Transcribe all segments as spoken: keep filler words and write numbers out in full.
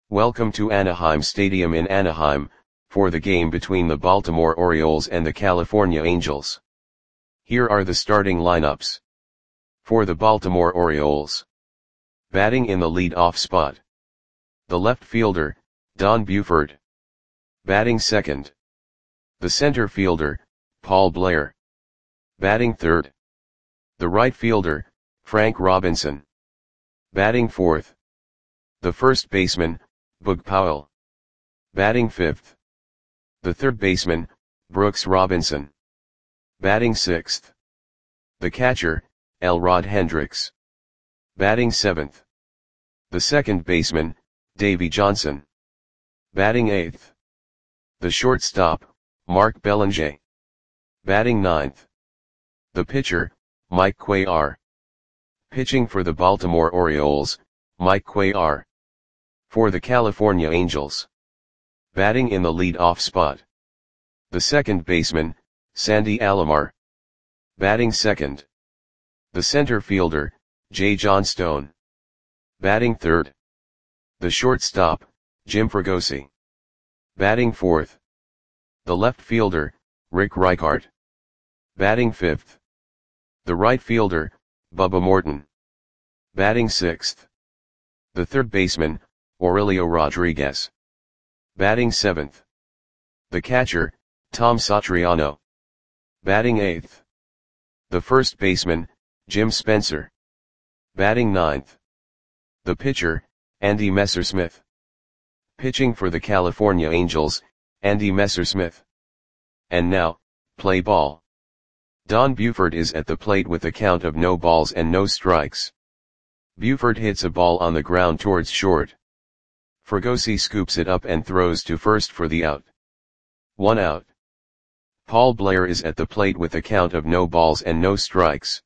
Welcome to Anaheim Stadium in Anaheim, for the game between the Baltimore Orioles and the California Angels. Here are the starting lineups. For the Baltimore Orioles. Batting in the lead-off spot. The left fielder, Don Buford. Batting second. The center fielder, Paul Blair. Batting third. The right fielder, Frank Robinson. Batting fourth. The first baseman, Boog Powell. Batting fifth. The third baseman, Brooks Robinson. Batting sixth. The catcher, Elrod Hendricks. Batting seventh. The second baseman, Davey Johnson. Batting eighth. The shortstop, Mark Belanger. Batting ninth. The pitcher, Mike Cuellar. Pitching for the Baltimore Orioles, Mike Cuellar. For the California Angels. Batting in the lead-off spot. The second baseman, Sandy Alomar. Batting second. The center fielder, Jay Johnstone. Batting third. The shortstop, Jim Fregosi. Batting fourth. The left fielder, Rick Reichart. Batting fifth. The right fielder, Bubba Morton. Batting sixth. The third baseman, Aurelio Rodriguez. Batting seventh. The catcher, Tom Satriano. Batting eighth. The first baseman, Jim Spencer. Batting ninth. The pitcher, Andy Messersmith. Pitching for the California Angels, Andy Messersmith. And now, play ball. Don Buford is at the plate with a count of no balls and no strikes. Buford hits a ball on the ground towards short. Fregosi scoops it up and throws to first for the out. One out. Paul Blair is at the plate with a count of no balls and no strikes.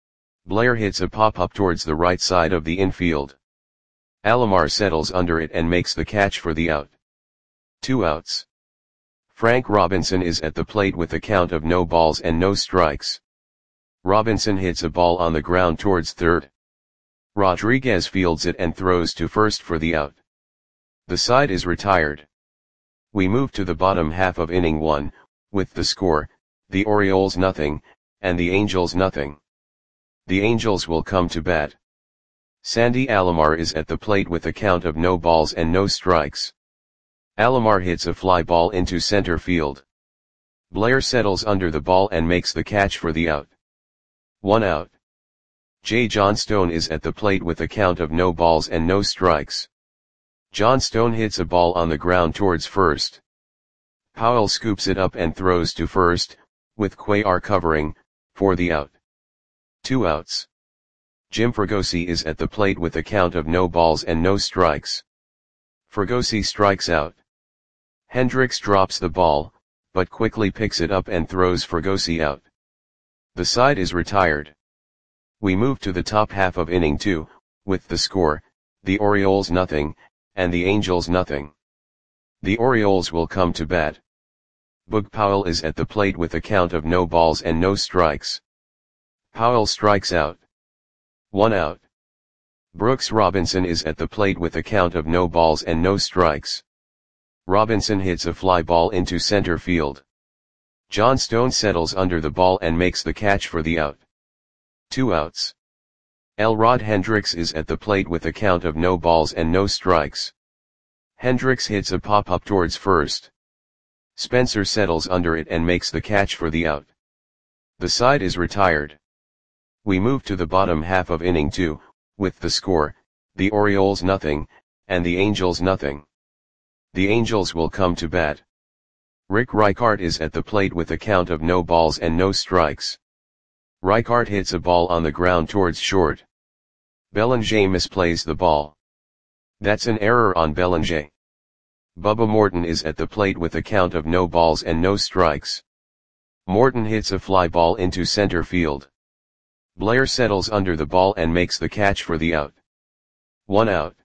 Blair hits a pop-up towards the right side of the infield. Alomar settles under it and makes the catch for the out. Two outs. Frank Robinson is at the plate with a count of no balls and no strikes. Robinson hits a ball on the ground towards third. Rodriguez fields it and throws to first for the out. The side is retired. We move to the bottom half of inning one, with the score, the Orioles nothing, and the Angels nothing. The Angels will come to bat. Sandy Alomar is at the plate with a count of no balls and no strikes. Alomar hits a fly ball into center field. Blair settles under the ball and makes the catch for the out. One out. Jay Johnstone is at the plate with a count of no balls and no strikes. Johnstone hits a ball on the ground towards first. Powell scoops it up and throws to first, with Cuellar covering, for the out. Two outs. Jim Fregosi is at the plate with a count of no balls and no strikes. Fregosi strikes out. Hendricks drops the ball, but quickly picks it up and throws Fregosi out. The side is retired. We move to the top half of inning two, with the score, the Orioles nothing, and the Angels nothing. The Orioles will come to bat. Boog Powell is at the plate with a count of no balls and no strikes. Powell strikes out. One out. Brooks Robinson is at the plate with a count of no balls and no strikes. Robinson hits a fly ball into center field. Johnstone settles under the ball and makes the catch for the out. Two outs. Elrod Hendricks is at the plate with a count of no balls and no strikes. Hendricks hits a pop-up towards first. Spencer settles under it and makes the catch for the out. The side is retired. We move to the bottom half of inning two, with the score, the Orioles nothing, and the Angels nothing. The Angels will come to bat. Rick Reichart is at the plate with a count of no balls and no strikes. Reichart hits a ball on the ground towards short. Belanger misplays the ball. That's an error on Belanger. Bubba Morton is at the plate with a count of no balls and no strikes. Morton hits a fly ball into center field. Blair settles under the ball and makes the catch for the out. One out.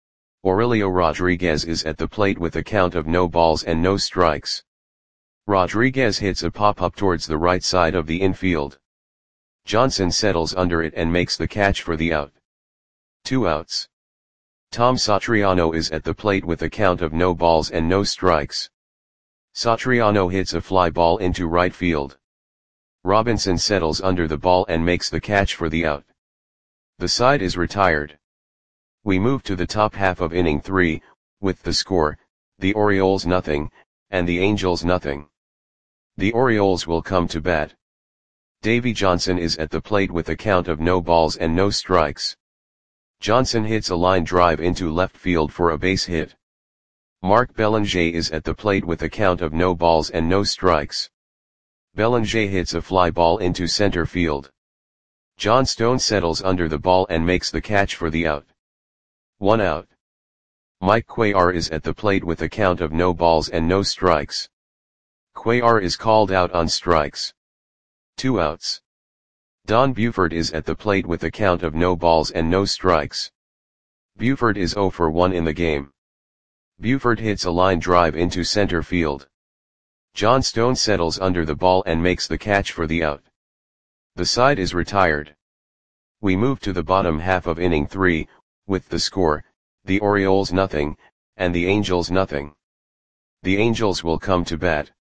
Aurelio Rodriguez is at the plate with a count of no balls and no strikes. Rodriguez hits a pop-up towards the right side of the infield. Johnson settles under it and makes the catch for the out. Two outs. Tom Satriano is at the plate with a count of no balls and no strikes. Satriano hits a fly ball into right field. Robinson settles under the ball and makes the catch for the out. The side is retired. We move to the top half of inning three, with the score, the Orioles nothing, and the Angels nothing. The Orioles will come to bat. Davey Johnson is at the plate with a count of no balls and no strikes. Johnson hits a line drive into left field for a base hit. Mark Belanger is at the plate with a count of no balls and no strikes. Belanger hits a fly ball into center field. John Stone settles under the ball and makes the catch for the out. One out. Mike Cuellar is at the plate with a count of no balls and no strikes. Cuellar is called out on strikes. Two outs. Don Buford is at the plate with a count of no balls and no strikes. Buford is oh for one in the game. Buford hits a line drive into center field. John Stone settles under the ball and makes the catch for the out. The side is retired. We move to the bottom half of inning three, with the score, the Orioles nothing, and the Angels nothing. The Angels will come to bat.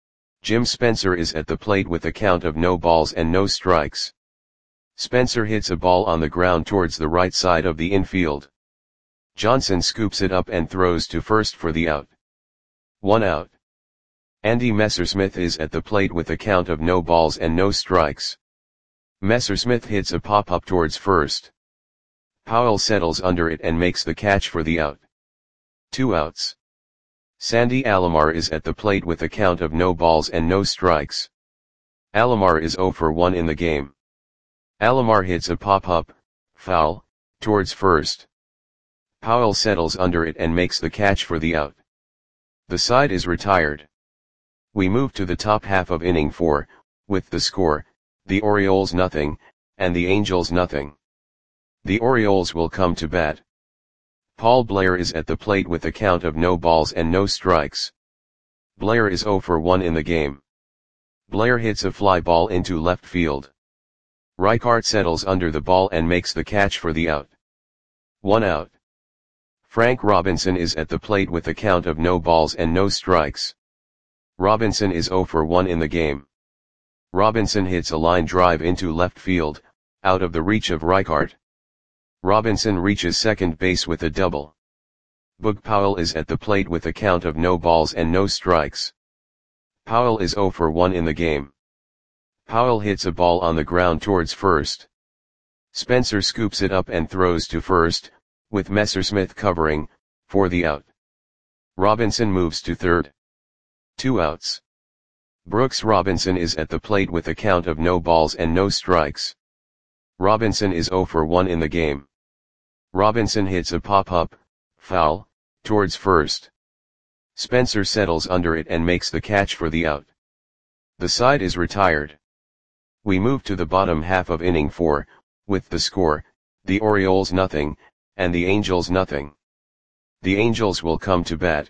Jim Spencer is at the plate with a count of no balls and no strikes. Spencer hits a ball on the ground towards the right side of the infield. Johnson scoops it up and throws to first for the out. One out. Andy Messersmith is at the plate with a count of no balls and no strikes. Messersmith hits a pop-up towards first. Powell settles under it and makes the catch for the out. Two outs. Sandy Alomar is at the plate with a count of no balls and no strikes. Alomar is oh for one in the game. Alomar hits a pop-up, foul, towards first. Powell settles under it and makes the catch for the out. The side is retired. We move to the top half of inning four, with the score, the Orioles nothing, and the Angels nothing. The Orioles will come to bat. Paul Blair is at the plate with a count of no balls and no strikes. Blair is oh for one in the game. Blair hits a fly ball into left field. Reichart settles under the ball and makes the catch for the out. One out. Frank Robinson is at the plate with a count of no balls and no strikes. Robinson is oh for one in the game. Robinson hits a line drive into left field, out of the reach of Reichart. Robinson reaches second base with a double. Boog Powell is at the plate with a count of no balls and no strikes. Powell is oh for one in the game. Powell hits a ball on the ground towards first. Spencer scoops it up and throws to first, with Messersmith covering, for the out. Robinson moves to third. Two outs. Brooks Robinson is at the plate with a count of no balls and no strikes. Robinson is oh for one in the game. Robinson hits a pop-up, foul, towards first. Spencer settles under it and makes the catch for the out. The side is retired. We move to the bottom half of inning four, with the score, the Orioles nothing, and the Angels nothing. The Angels will come to bat.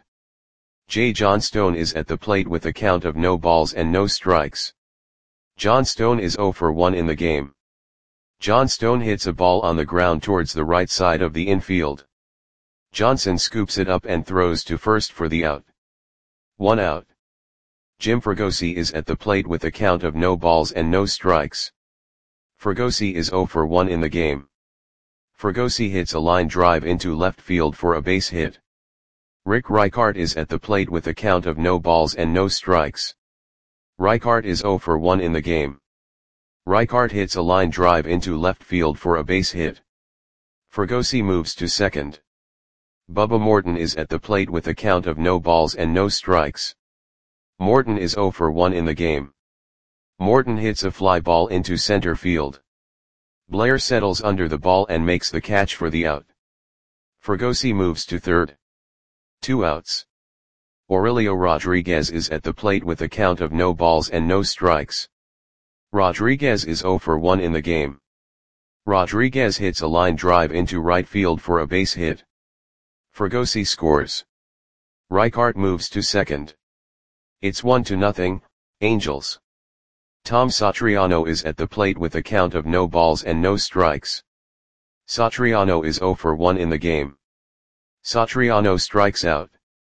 J. John Stone is at the plate with a count of no balls and no strikes. John Stone is oh for one in the game. John Stone hits a ball on the ground towards the right side of the infield. Johnson scoops it up and throws to first for the out. One out. Jim Fregosi is at the plate with a count of no balls and no strikes. Fregosi is oh for one in the game. Fregosi hits a line drive into left field for a base hit. Rick Reichart is at the plate with a count of no balls and no strikes. Reichart is oh for one in the game. Reichart hits a line drive into left field for a base hit. Fregosi moves to second. Bubba Morton is at the plate with a count of no balls and no strikes. Morton is oh for one in the game. Morton hits a fly ball into center field. Blair settles under the ball and makes the catch for the out. Fregosi moves to third. Two outs. Aurelio Rodriguez is at the plate with a count of no balls and no strikes. Rodriguez is oh for one in the game. Rodriguez hits a line drive into right field for a base hit. Fregosi scores. Reichart moves to second. It's one to nothing, Angels. Tom Satriano is at the plate with a count of no balls and no strikes. Satriano is oh for one in the game. Satriano strikes out.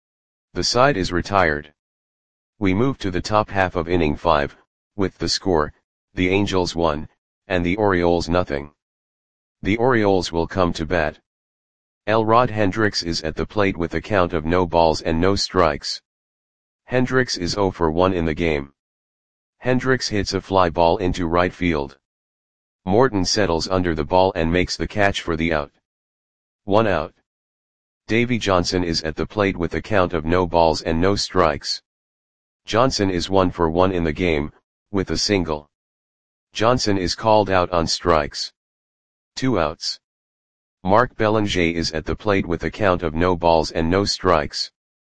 The side is retired. We move to the top half of inning five, with the score, the Angels one, and the Orioles nothing. The Orioles will come to bat. Elrod Hendricks is at the plate with a count of no balls and no strikes. Hendricks is zero for one in the game. Hendricks hits a fly ball into right field. Morton settles under the ball and makes the catch for the out. One out. Davy Johnson is at the plate with a count of no balls and no strikes. Johnson is one for one in the game, with a single. Johnson is called out on strikes. Two outs. Mark Belanger is at the plate with a count of no balls and no strikes.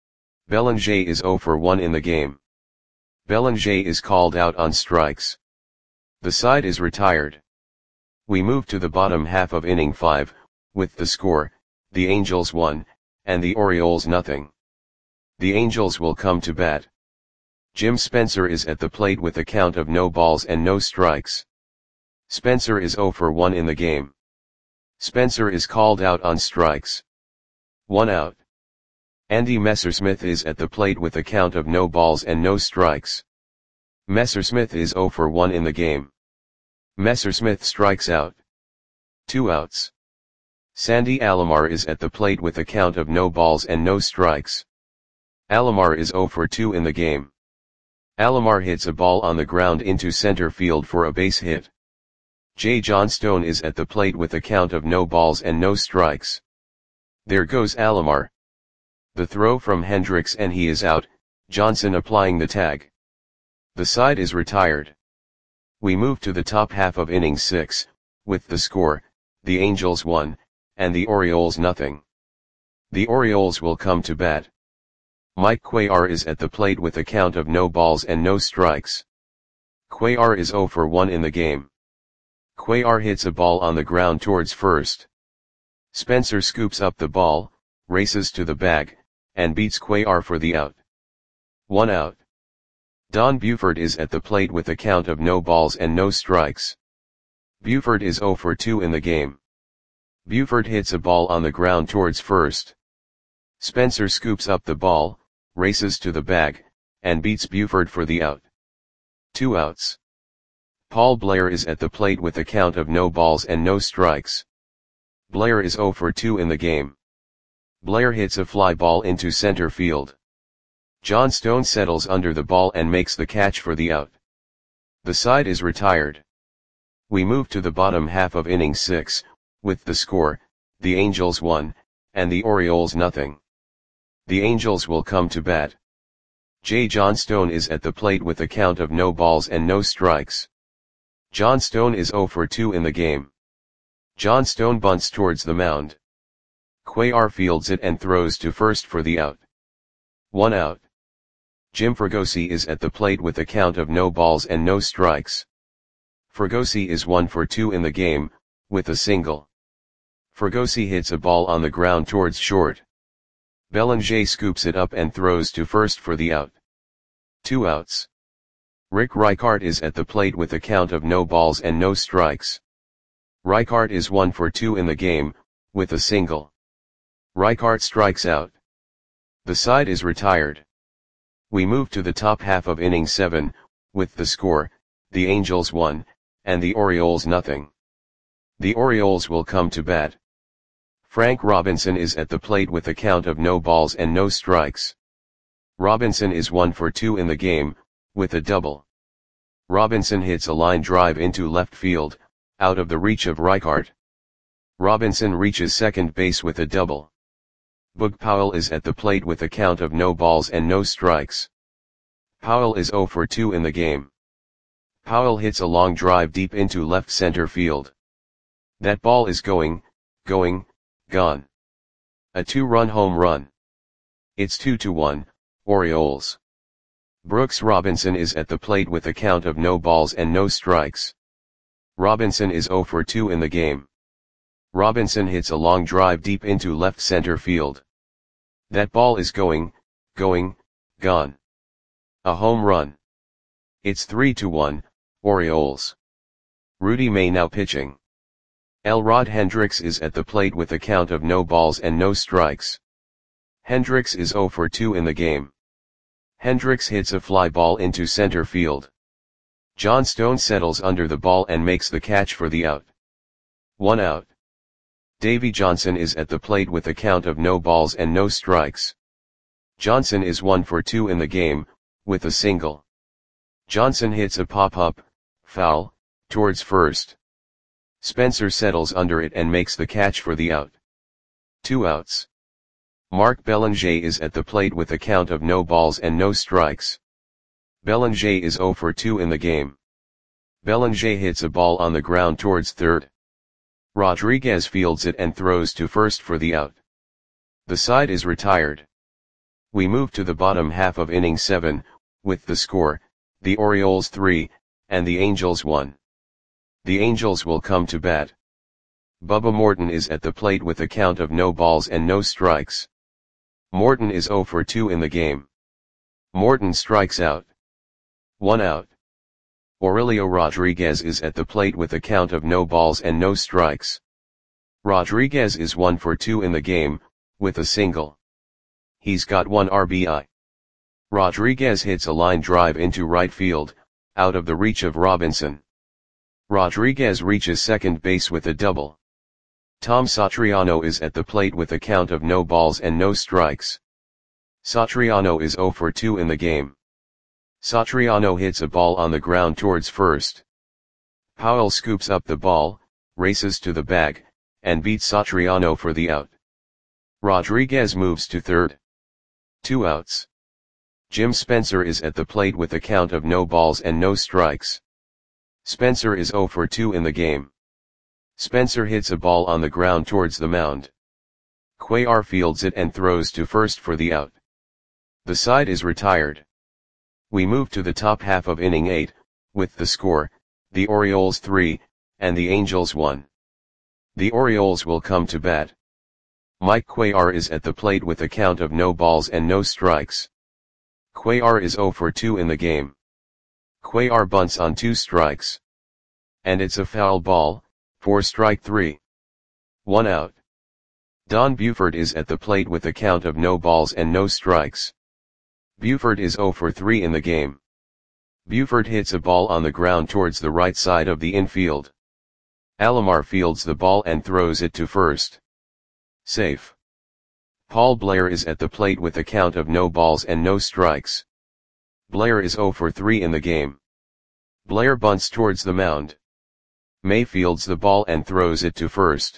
Belanger is zero for one in the game. Belanger is called out on strikes. The side is retired. We move to the bottom half of inning five, with the score, the Angels one, and the Orioles nothing. The Angels will come to bat. Jim Spencer is at the plate with a count of no balls and no strikes. Spencer is zero for one in the game. Spencer is called out on strikes. One out. Andy Messersmith is at the plate with a count of no balls and no strikes. Messersmith is zero for one in the game. Messersmith strikes out. Two outs. Sandy Alomar is at the plate with a count of no balls and no strikes. Alomar is zero for two in the game. Alomar hits a ball on the ground into center field for a base hit. Jay Johnstone is at the plate with a count of no balls and no strikes. There goes Alomar. The throw from Hendricks and he is out, Johnson applying the tag. The side is retired. We move to the top half of inning six, with the score, the Angels one, and the Orioles nothing. The Orioles will come to bat. Mike Cuellar is at the plate with a count of no balls and no strikes. Cuellar is zero for one in the game. Cuellar hits a ball on the ground towards first. Spencer scoops up the ball, races to the bag, and beats Cuellar for the out. One out. Don Buford is at the plate with a count of no balls and no strikes. Buford is zero for two in the game. Buford hits a ball on the ground towards first. Spencer scoops up the ball, races to the bag, and beats Buford for the out. Two outs. Paul Blair is at the plate with a count of no balls and no strikes. Blair is zero for two in the game. Blair hits a fly ball into center field. Johnstone settles under the ball and makes the catch for the out. The side is retired. We move to the bottom half of inning six, with the score, the Angels one, and the Orioles nothing. The Angels will come to bat. Jay Johnstone is at the plate with a count of no balls and no strikes. Johnstone is zero for two in the game. Johnstone bunts towards the mound. Cuellar fields it and throws to first for the out. One out. Jim Fregosi is at the plate with a count of no balls and no strikes. Fregosi is one for two in the game, with a single. Fregosi hits a ball on the ground towards short. Belanger scoops it up and throws to first for the out. Two outs. Rick Reichart is at the plate with a count of no balls and no strikes. Reichart is one for two in the game, with a single. Reichart strikes out. The side is retired. We move to the top half of inning seven, with the score, the Angels one, and the Orioles nothing. The Orioles will come to bat. Frank Robinson is at the plate with a count of no balls and no strikes. Robinson is one for two in the game, with a double. Robinson hits a line drive into left field, out of the reach of Reichart. Robinson reaches second base with a double. Boog Powell is at the plate with a count of no balls and no strikes. Powell is zero for two in the game. Powell hits a long drive deep into left center field. That ball is going, going, gone. A two-run home run. It's two to one, Orioles. Brooks Robinson is at the plate with a count of no balls and no strikes. Robinson is zero for two in the game. Robinson hits a long drive deep into left center field. That ball is going, going, gone. A home run. It's three to one, Orioles. Rudy May now pitching. Elrod Hendricks is at the plate with a count of no balls and no strikes. Hendricks is zero for two in the game. Hendricks hits a fly ball into center field. John Stone settles under the ball and makes the catch for the out. One out. Davy Johnson is at the plate with a count of no balls and no strikes. Johnson is one for two in the game, with a single. Johnson hits a pop-up, foul, towards first. Spencer settles under it and makes the catch for the out. Two outs. Mark Belanger is at the plate with a count of no balls and no strikes. Belanger is zero for two in the game. Belanger hits a ball on the ground towards third. Rodriguez fields it and throws to first for the out. The side is retired. We move to the bottom half of inning seven, with the score, the Orioles three, and the Angels one. The Angels will come to bat. Bubba Morton is at the plate with a count of no balls and no strikes. Morton is zero for two in the game. Morton strikes out. One out. Aurelio Rodriguez is at the plate with a count of no balls and no strikes. Rodriguez is one for two in the game, with a single. He's got one R B I. Rodriguez hits a line drive into right field, out of the reach of Robinson. Rodriguez reaches second base with a double. Tom Satriano is at the plate with a count of no balls and no strikes. Satriano is zero for two in the game. Satriano hits a ball on the ground towards first. Powell scoops up the ball, races to the bag, and beats Satriano for the out. Rodriguez moves to third. Two outs. Jim Spencer is at the plate with a count of no balls and no strikes. Spencer is zero for two in the game. Spencer hits a ball on the ground towards the mound. Cuellar fields it and throws to first for the out. The side is retired. We move to the top half of inning eight, with the score, the Orioles three, and the Angels one. The Orioles will come to bat. Mike Cuellar is at the plate with a count of no balls and no strikes. Cuellar is zero for two in the game. Cuellar bunts on two strikes. And it's a foul ball, for strike three. One out. Don Buford is at the plate with a count of no balls and no strikes. Buford is zero for three in the game. Buford hits a ball on the ground towards the right side of the infield. Alomar fields the ball and throws it to first. Safe. Paul Blair is at the plate with a count of no balls and no strikes. Blair is zero for three in the game. Blair bunts towards the mound. May fields the ball and throws it to first.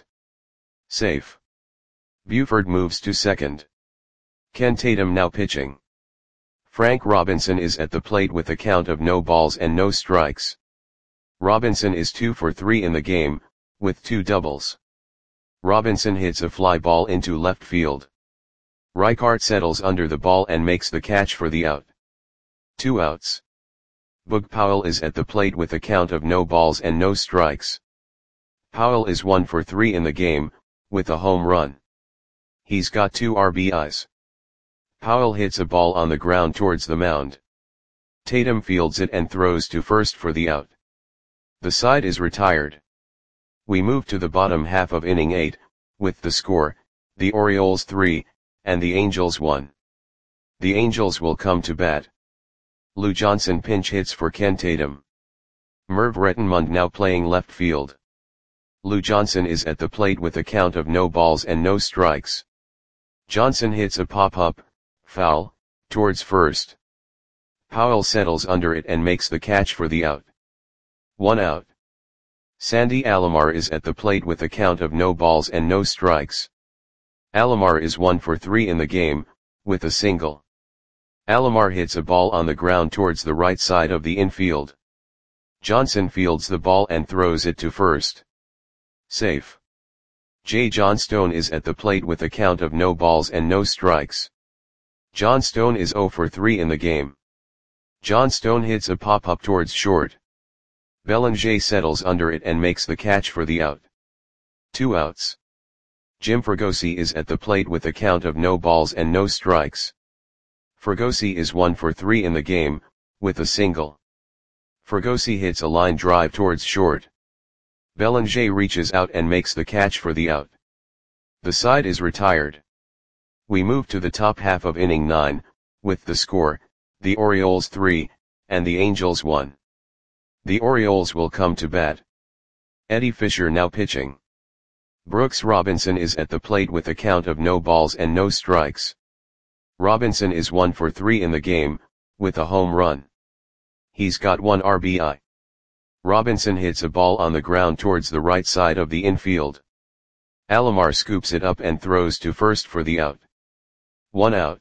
Safe. Buford moves to second. Ken Tatum now pitching. Frank Robinson is at the plate with a count of no balls and no strikes. Robinson is two for three in the game, with two doubles. Robinson hits a fly ball into left field. Reichart settles under the ball and makes the catch for the out. Two outs. Boog Powell is at the plate with a count of no balls and no strikes. Powell is one for three in the game, with a home run. He's got two R B Is. Powell hits a ball on the ground towards the mound. Tatum fields it and throws to first for the out. The side is retired. We move to the bottom half of inning eight, with the score, the Orioles three, and the Angels one. The Angels will come to bat. Lou Johnson pinch hits for Ken Tatum. Merv Rettenmund now playing left field. Lou Johnson is at the plate with a count of no balls and no strikes. Johnson hits a pop-up, foul, towards first. Powell settles under it and makes the catch for the out. One out. Sandy Alomar is at the plate with a count of no balls and no strikes. Alomar is one for three in the game, with a single. Alomar hits a ball on the ground towards the right side of the infield. Johnson fields the ball and throws it to first. Safe. J. John Stone is at the plate with a count of no balls and no strikes. John Stone is zero for three in the game. John Stone hits a pop-up towards short. Belanger settles under it and makes the catch for the out. Two outs. Jim Fregosi is at the plate with a count of no balls and no strikes. Fregosi is one for three in the game, with a single. Fregosi hits a line drive towards short. Belanger reaches out and makes the catch for the out. The side is retired. We move to the top half of inning nine, with the score, the Orioles three, and the Angels one. The Orioles will come to bat. Eddie Fisher now pitching. Brooks Robinson is at the plate with a count of no balls and no strikes. Robinson is one for three in the game, with a home run. He's got one R B I. Robinson hits a ball on the ground towards the right side of the infield. Alomar scoops it up and throws to first for the out. One out.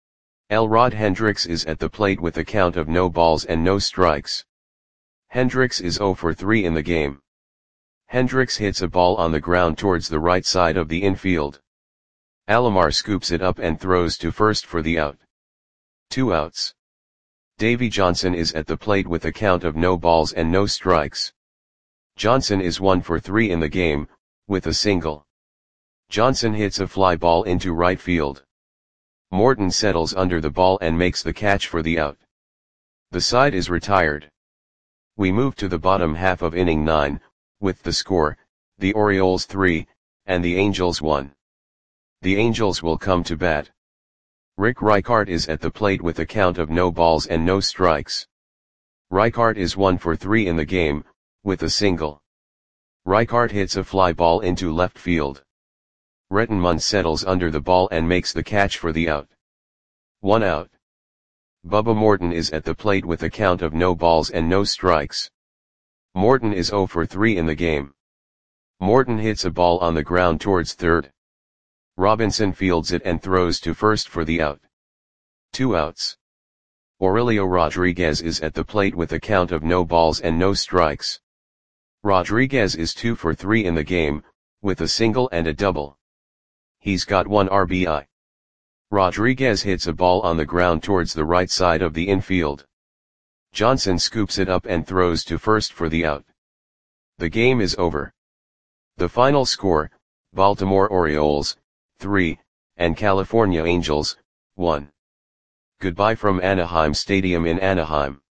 Elrod Hendricks is at the plate with a count of no balls and no strikes. Hendricks is zero for three in the game. Hendricks hits a ball on the ground towards the right side of the infield. Alomar scoops it up and throws to first for the out. Two outs. Davy Johnson is at the plate with a count of no balls and no strikes. Johnson is one for three in the game, with a single. Johnson hits a fly ball into right field. Morton settles under the ball and makes the catch for the out. The side is retired. We move to the bottom half of inning nine, with the score, the Orioles three, and the Angels one. The Angels will come to bat. Rick Reichart is at the plate with a count of no balls and no strikes. Reichart is one for three in the game, with a single. Reichart hits a fly ball into left field. Rettenmund settles under the ball and makes the catch for the out. One out. Bubba Morton is at the plate with a count of no balls and no strikes. Morton is zero for three in the game. Morton hits a ball on the ground towards third. Robinson fields it and throws to first for the out. Two outs. Aurelio Rodriguez is at the plate with a count of no balls and no strikes. Rodriguez is two for three in the game, with a single and a double. He's got one R B I. Rodriguez hits a ball on the ground towards the right side of the infield. Johnson scoops it up and throws to first for the out. The game is over. The final score, Baltimore Orioles, three, and California Angels, one. Goodbye from Anaheim Stadium in Anaheim.